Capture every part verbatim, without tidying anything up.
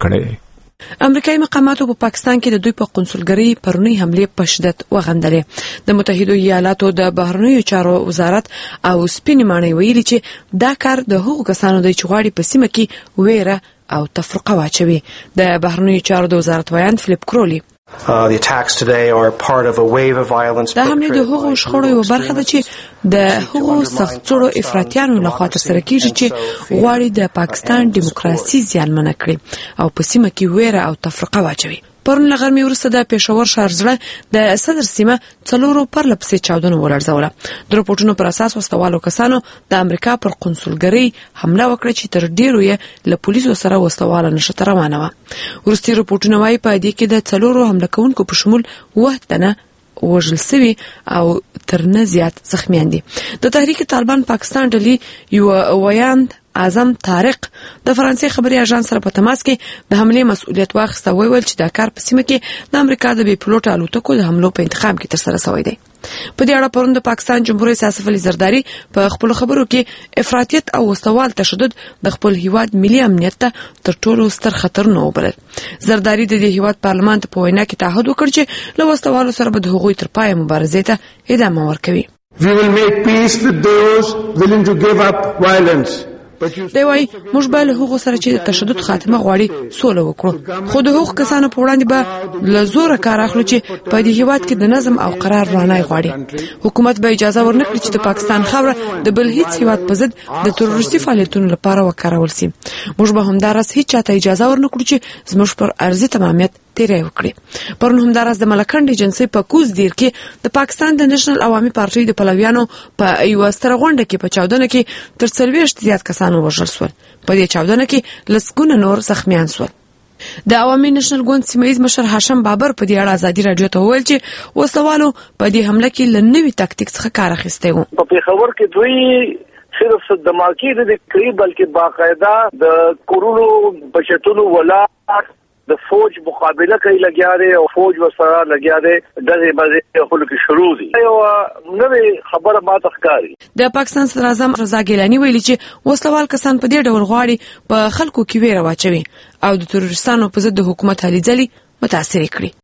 کړی. امریکایي مقاماتو په پاکستان کې د دوی په قونسلګرۍ پرونی حمله په شدت وغندلې. د متحده ایالاتو د بهرنیو چارو وزارت او سپینې ماڼۍ ویلي چې دا کار د هغو کسانو دی چې غواړي په سیمه کې ویره او تفرقه واچوي. د بهرنیو چارو د وزارت ویاند فلیپ کرولي Uh, the attacks today are part of a wave of violence. دا حمله د هغو شخړو یو برخه ده چې د هغو سخت‌چوړو افراطیانو لخوا ترسره کیږي چې غواړي د پاکستان دیموکراسي زیانمنه کړي او په سیمه کې ویره او تفرقه واچوي. پرون له غرمې وروسته د پېښور ښار زړه د صدر سیمه څلورو پرله پسې چاودنو ولړزوله. د راپورټونو پر اساس وسلوالو کسانو د امریکا پر قونسلګرۍ حمله وکړه چې تر ډیرو یې له پولیسو سره وسلواله نښته روانه وه. وروستي راپورټونه وایي په دې کې د څلورو حمله کوونکو په شمول اووه تنه وژل سوي او تر نه زیات زخمیان دي. د تحریک طالبان پاکستان ډلې یو ویاند اعظم طارق د فرانسې خبري اژانس سره په تماس کې د حملې مسؤلیت واخیسته. ویل چې دا کار په سیمه کې د امریکا د بي پلوټ الوتکو د حملو په انتخاب کې ترسره شوی دی. په دې اړه پرون د پاکستان جمهور رئیس آصف علي زرداری په خپل خبرو کې افراطیت او وسوال تشدد د خپل هیواد ملي امنیت ته تر ټولو ستر خطر نه وبلل. زرداری د دې هیواد پارلمان ته په وینا کې تعهد وکړ چې له وسوالو سره به د هغوی تر پای مبارزې ته ادامه ورکوي. We will make peace with those willing to give up violence. دی وایي موږ به له هغو سره چې د تشدد خاتمه غواړي سوله وکړو، خو د هغو کسانو په وړاندې به له زوره کار اخلو چې په دې هیواد کې د نظم او قرار رانای غواړي. حکومت به اجازه ورنکړي چې د پاکستان خاوره د بل هیڅ هیواد په ضد د تروریستي فعالیتونو لپاره وکارول شي. موږ به همداراز هیڅ چاته اجازه ورنکړو چې زموږ پر ارضي تمامیت تیری وکړي. پرون همداراز د ملکند ایجنسی په کوز دیر کې د پاکستان د نېشنل عوامي پارټۍ د پلویانو په یوه ستره غونډه کې په چاودنه کې تر څلوېښت زیات کسان ووژل شول. په دې چاودنه کې لسګونه نور زخمیان شول. د عوامي نېشنل ګوند سیمه‌ییز مشر هاشم بابر په دې اړه ازادي راډیو ته وویل چې وسلوالو په دې حمله کې له نوي تاکتیک څخه کار اخیستی و. په پېښور کې دوی صرف دماکي نه کړی بلکې باقاعده د کورونو بچتونو ولا د فوج مقابله کوي لګیا دی او فوج ورسره لګیا دی دغه بځې خلک کې شروع دي. یو نوې خبره ما تخکاری د پاکستان صدر اعظم رضا ګیلانی ویلي چې وسلوال کسان په دې ډول غواړي په خلکو کې ویره واچوي او د تروریستانو په ضد د حکومت هلې ځلې متاثر کړي.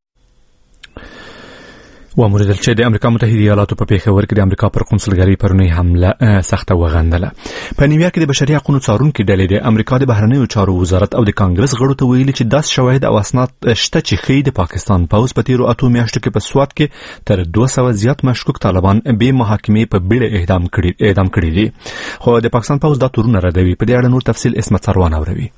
وموریدل چې د امریکا متحده ایالاتو په پېښور کې د امریکا پر قونسلګرۍ پرونی حمله سخته وغندله. په نیویارک کې د بشري حقوقو څارونکي ډلې د امریکا د بهرنیو چارو وزارت او د کانګرس غړو ته ویلي چې داس شواهد او اسناد شته چې ښیي د پاکستان پوځ په تیرو اتو میاشتو کې په سوات کې تر دوه سوه زیات مشکوک طالبان بې محاکمې په بیړه اعدام کړي اعدام کړي دي. خو د پاکستان پوځ دا تورونه ردوي. په دې اړه نور تفصیل اسمت سروان اوروي.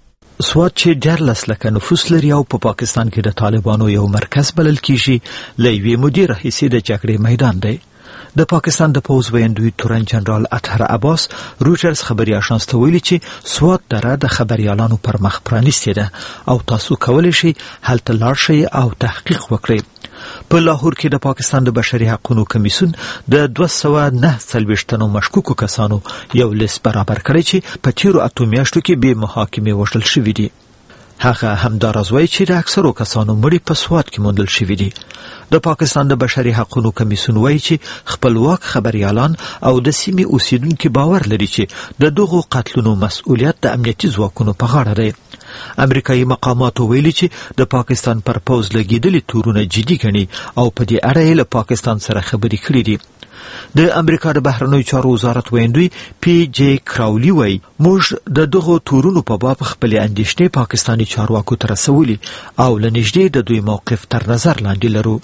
سوات چې ډېرلس لکه نفوس لري او په پاکستان کې د طالبانو یو مرکز بلل کیږي، له یوې مودې راهیسې د جګړې میدان دی. د پاکستان د پوځ ویاندوی تورن جنرال اطهر عباس رویټرز خبري اژانس ته ویلي چې سوات دره د خبريالانو پر مخ پرانیستې ده او تاسو کولی شئ هلته لاړ شئ او تحقیق وکړئ. په لاهور کې د پاکستان د بشري حقوقو کمیسیون د دوه سوه نه څلوېښت تنو مشکوکو کسانو یو لیست برابر کړی چې په تیرو اتو میاشتو کې بې محاکمې وژل شوي دي. هغه همداراز وایي چې د اکثرو کسانو مړي په سوات کې موندل شوي دي. د پاکستان د بشري حقوقو کمیسیون وایي چې خپلواک خبريالان او د سیمې اوسیدونکو باور لري چې د دغو قتلونو مسؤلیت د امنیتي ځواکونو په غاړه دی. امریکایي مقاماتو ویلي چې د پاکستان پر پوځ لګیدلي تورونه جدي ګڼي او په دې اړه یې له پاکستان سره خبرې کړې دي. د امریکا د بهرنیو چارو وزارت ویاندوی پی جی کراولی وایي موږ د دغو تورونو په باب خپلې اندېښنې پاکستاني چارواکو ته رسولي او له نږدې د دوی موقف تر نظر لاندې لرو.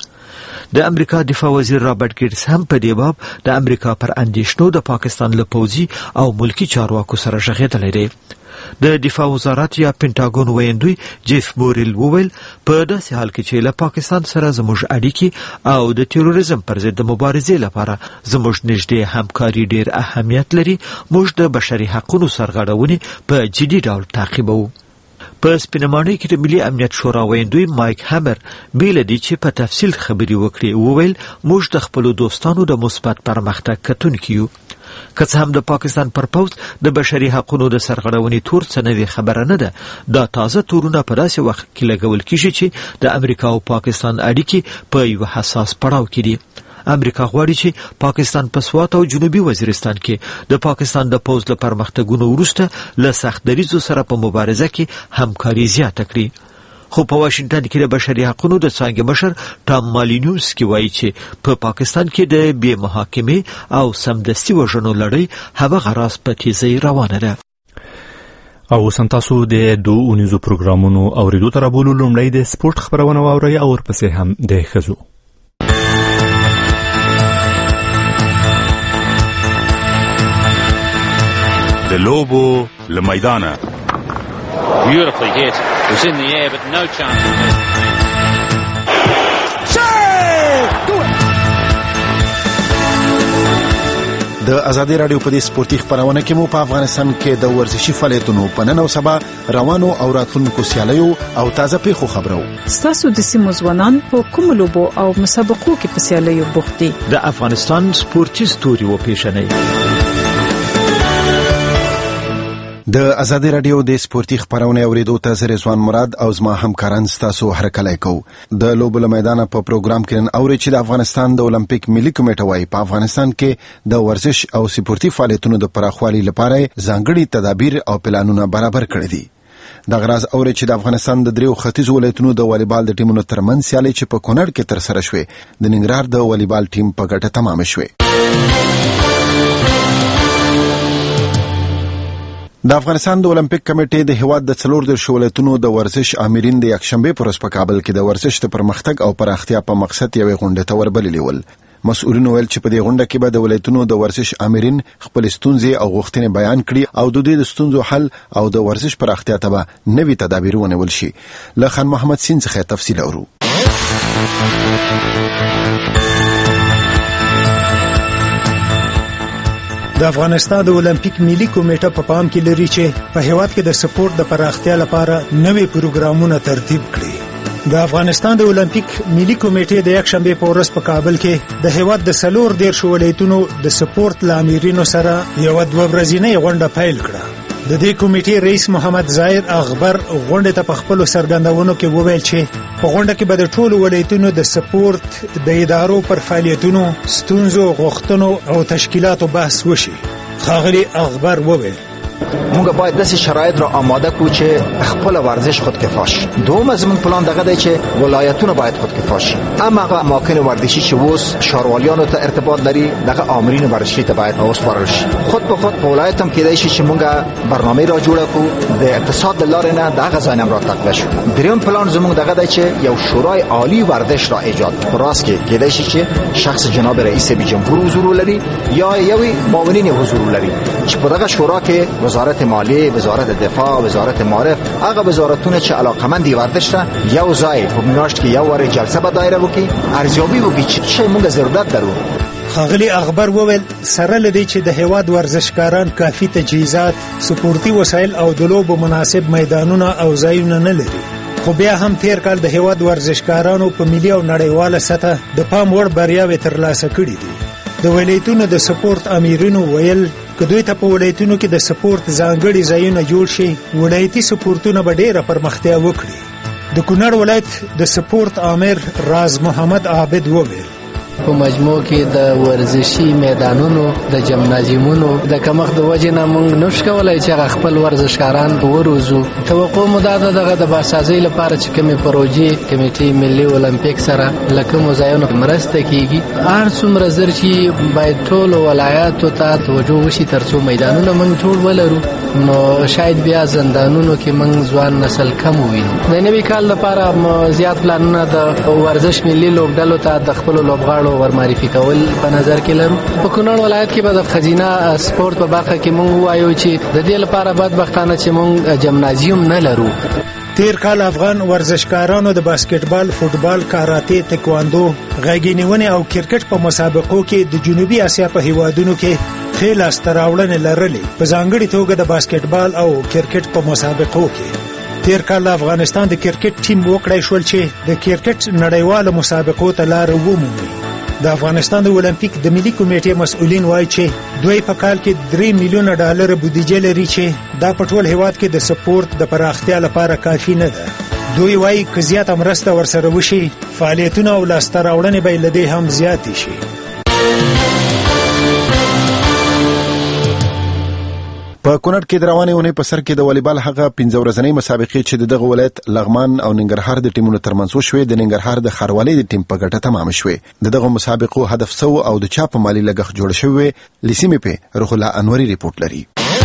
د امریکا دفاع وزیر رابرټ ګیټس هم په دې باب د امریکا پر اندېښنو د پاکستان له پوځي او ملکی چارواکو سره غږېدلی دی. د دفاع وزارت یا پینټاګون ویاندوی جیف مورل وویل په داسې حال کې چې له پاکستان سره زموږ اړیکې او د تروریزم پر ضد د مبارزې لپاره زموږ نږدې همکاري ډیر اهمیت لري، موږ د بشري حقوقو سرغړونې په جدي ډول تعقیبوو. په سپینمانۍ کې د ملي امنیت شورا ویاندوی مایک هامر بیل دی چې په تفصیل خبري وکړي وویل موږ د خپل دوستانو د مثبت پرمختګ کتونکي یو. که څه هم د پاکستان پر پوځ د بشري حقوقو د سرغړونې تور څه نوې خبره نه ده، دا تازه تورونه په داسې وخت کې لګول کیږي چې د امریکا او پاکستان اړیکې په یو حساس پړاو کې دي. امریکا غواړي چې پاکستان په سوات او جنوبي وزیرستان کې د پاکستان د پوځ له پرمختګونو وروسته له سخت دریځو سره په مبارزه کې همکاري زیاته کړي. خو په واشنگټن کې د بشري حقوقو د څانګې مشر ټام مالینوس کې وایي چې په پاکستان کې د بې محاکمې او سمدستي وژنو لړۍ هغه راز په تیزۍ روانه ده. او سنتاسو د دوه اونیزو پروګرامونو اوریدو ته رابولو. لومړی د سپورت خبرونه واورئ او ورپسې هم د ښځو. د لوبو له میدانه Beautifully hit. It was in the air, but no chance. د ازادي رادیو په دې سپورتي خبرونه کې مو په افغانستان کې د ورزشي فعالیتونو په نن او سبا روانو او راتلونکو سیالیو او تازه پیښو خبرو. ستاسو د سیمو ځوانان په کوم لوبو او مسابقو کې په سیالیو بوخت دي؟ د افغانستان سپورتي ستوري و پیژنئ. د ازادي رادیو د سپورتي خبرونه اوریدو ته زه رضوان مراد او زما همکاران ستاسو هرکلی کوو. د لوبو له میدانه په پروګرام کې نن اوري چې د افغانستان د اولمپیک ملي کمیټه وايي په افغانستان کې د ورزش او سپورتي فعالیتونو د پراخوالي لپاره ځانګړي تدابیر او پلانونه برابر کړي دي. د غراز اوري چې د افغانستان د دریو ختیځو ولایتونو د والیبال د ټیمونو ترمنځ سیالي چې په کونړ کې تر سره شوې د ننګرهار د والیبال ټیم په ګټه تمام شوې. د افغانستان د اولمپیک کمیټې د هیواد د څلور دیرشو ولایتونو د ورزش آمرین د یکشنبه پر ورځ په کابل کې د ورزش د پرمختګ او پراختیا په مقصد یوې غونډې ته وربللي ول. مسؤلینو ویل چې په دې غونډه کې به د ولایتونو د ورزش آمرین خپل ستونزې او غوښتنې بیان کړي او د دې د ستونزو حل او د ورزش پراختیا ته به نوي تدابیر ونیول شي. له خان محمد سین څخه تفصیل اورو. د افغانستان د اولمپیک ملي کمیټه په پام کې لري چې په هیواد کې د سپورت د پراختیا لپاره نوي پروګرامونه ترتیب کړي. د افغانستان د اولمپیک ملي کمیټې د یکشنبه په ورځ په کابل کې د هیواد د څلور دیرشو ولایتونو د سپورت لامرینو سره یو دوه ورځنۍ غونډه پیل کړه. د دې کمیټې رئیس محمد ظاهر اغبر غونډه ته په خپل سرګندونو کې وویل چې په غونډه کې به د ټولو ولایتونو د سپورت د ادارو پر فعالیتونو، ستونزو، غوښتنو او تشکیلاتو بحث وشي. ښاغلي اغبر وویل موږ باید داسې شرایط را آماده کړو چې خپل ورزش خودکفا شي. دوم زموږ پلان دغه دی چې ولایتونه باید خودکفا شي. اما هغه اماکن ورزشی چې اوس ښاروالانو ته ارتباط لري دغه آمرین ورزشي ته باید وسپارل شي. خود به خود په ولایت هم کېدای شي چې موږ برنامه را جوړ کړو د اقتصاد د لارې نه دغه ځای هم را تقویه شو. دریم پلان زموږ دغه دی چې یو شورای عالی ورزش را ایجاد کړو. راست کې کېدای شي چې شخص جناب رئیس جمهور حضور لري یا یوی معاونین حضور لري چې په دغه شورا کې وزارت مالیه، وزارت دفاع، وزارت معارف، هغه وزارتونه چې علاقمند ورزش ته یو ځای په میاشت کې یو واره جلسه به دایره وکړي، ارزیابي وکړي چې څه موږ ضرورت لرو. ښاغلي اغبر وویل سره لدی چې د هیواد ورزشکاران کافي تجهیزات، سپورتي وسایل او د لوبو مناسب میدانونه او ځایونه نه لري. خو بیا هم تیر کال د هیواد ورزشکارانو په ملي او نړیواله سطح د پام وړ بریاوې ترلاسه کړې دي. د ولایتونو د سپورت امیرینو ویل که دوی ته په ولایتونو کې د سپورت ځانګړي ځایونه جوړ شي ولایتي سپورتونه به ډېره پرمختیا وکړي. د کونړ ولایت د سپورت امیر راز محمد عابد وویل په مجموع کې د ورزشي میدانونو د جمنازیمونو د کمښت د وجې نه موږ نشو کولی چې خپل ورزشکاران وروزو. توقع مو دا ده دغه د بازسازۍ لپاره چې کومې پروژې کمیټې ملي اولمپیک سره له کومو ځایونو مرسته کیږي هر څومره زر چې باید ټولو ولایاتو ته توجه وشي تر څو میدانونه موږ ټول ولرو. نو شاید بیا زندانونو کې موږ ځوان نسل کم ووینو. د نوي کال لپاره زیات پلانونه د ورزش ملي لوبډلو ته د خپلو لوبغاړو ورمعرفي کول په نظر کې لرو. په کونړ ولایت کې به د خزینه سپورت په برخه کې موږ وایو چې د دې لپاره بدبختانه چې موږ جمنازیوم نه لرو. تیر کال افغان ورزشکارانو د باسکټبال، فوټبال، کاراته، تکواندو، غاګي نیونې او کرکټ په مسابقو کې د جنوبي اسیا په هیوادونو کې ښې لاسته راوړنې لرلې. په ځانګړي توګه د باسکټبال او کرکټ په مسابقو کې تیر کال افغانستان د کرکټ ټیم وکړای شول چې د کرکټ نړیوالو مسابقو ته لار ومومي. د افغانستان د اولمپیک د ملي کمیټې مسؤلین وایي چې دوی په کال کې درې میلیونه ډالر بودیجه لري چې دا په ټول هیواد کې د سپورت د پراختیا لپاره کافي نه ده. دوی وایي که زیاته مرسته ورسره وشي فعالیتونه او لاسته راوړنې به له دې هم زیاتې شي. په کونړ کې د روانې اونۍ په سر کې د والیبال هغه پنځه ورځنۍ مسابقې چې دغه ولایت لغمان او ننګرهار د ټیمونو ترمنځ وشوې د ننګرهار د ښاروالۍ د ټیم په ګټه تمام شوې. دغه مسابقو هدف سو او د چا په مالی لګښت جوړ شوی لسیمې په روح الله انوري ریپورت لري.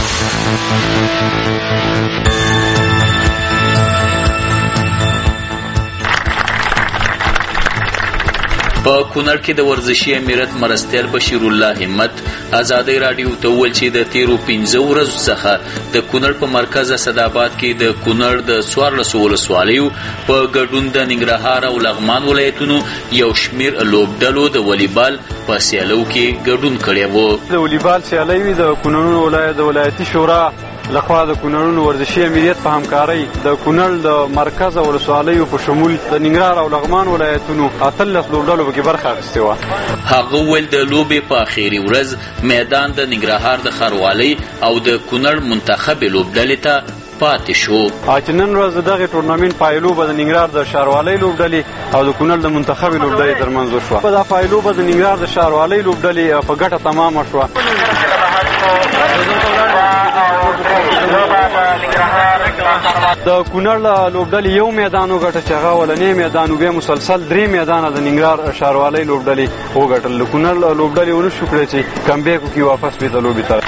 په کونړ کې د ورزشي امیرت مرستیال بشیر الله همت ازادي رادیو ته ویل چې د تیرو پنځه ورځو څخه د کونړ په مرکز اسداباد کې د کونړ د څوارلسو ولسوالیو په ګډون د ننګرهار او لغمان ولایتونو یو شمیر لوبډلو د والیبال په سیالو کې ګډون کړی وو. د والیبال سیالۍ د کونړ ولایت د ولایتي شورا لخوا د کونړ ورزشي امریت په همکارۍ د کونړ د مرکز او ولسوالیو په شمول د ننګرهار او لغمان ولایتونو اتلس لوبډلو کې برخه اخیستې وه. هغه ویل د لوبې په اخیری ورځ میدان د ننګرهار د ښاروالۍ او د کونړ منتخب لوبډلې ته پاتې شو. چې نن ورځ دغه ټورنمنټ پایلوبه د ننګرهار د ښاروالۍ لوبډلې او د کونړ د منتخب لوبډلې ترمنځ وشوه. په دا پایلوبه د ننګرهار د ښاروالۍ لوبډلې په ګټه تمامه شوه. د کونړ لوبډلې یو میدان وګټه چې هغه ولنې میدان و بیا مسلسل درې میدانه د ننګرهار ښاروالۍ لوبډلې وګټل. د کونړ لوبډلې ونه شو کړی چې کمبیک وکړي واپس بېرته لوبې ته.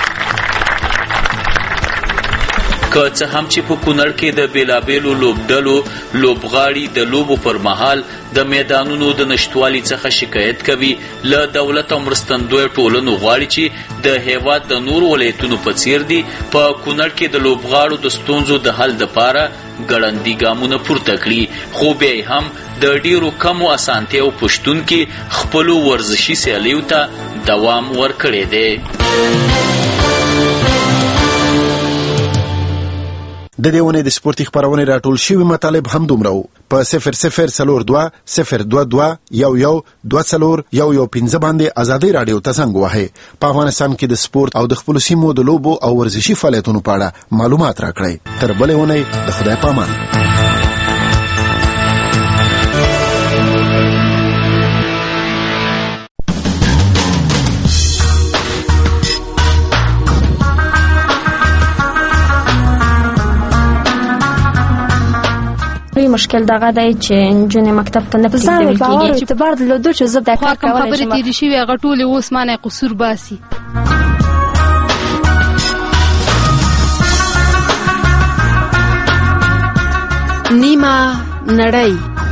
که څه هم چې په کونړ کې د بیلابیلو لوبډلو لوبغاړي د لوبو پر مهال د میدانونو د نشتوالي څخه شکایت کوي، له دولت او مرستندویه ټولنو غواړي چې د هیواد د نور ولایتونو په څیر دي په کونړ کې د لوبغاړو د ستونزو د حل لپاره ګړندي ګامونه پورته کړي. خو بیا هم د ډیرو کمو اسانتیاو په شتون کې خپلو ورزشي سیالیو ته دوام ورکړی دی. د دې ونې د سپورتي خبرونې راټول شوي مطالب هم دومره وو. په صفر صفر څلور دوه صفر دوه دوه یو یو دوه څلور یو یو پنځه باندې ازادي رادیو ته زنګ وهئ. په افغانستان کې د سپورت او د خپلو سیمو د لوبو او ورزشي فعالیتونو په اړه معلومات راکړئ. تر بلې اونۍ د خدای په امان. مشکل دغه دی چې نجونې مکتب ته نه پرېږدول کېږي. اعتبار درلودو چې زه دا کار کولی شم. خبرې تېرې شوي هغه ټولې اوس مانه قصور باسي. نیمه نړۍ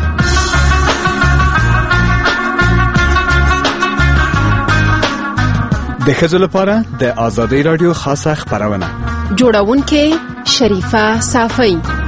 د ښځو لپاره د ازادۍ راډیو خاصه خبرونه جوړونکې شریفه صافی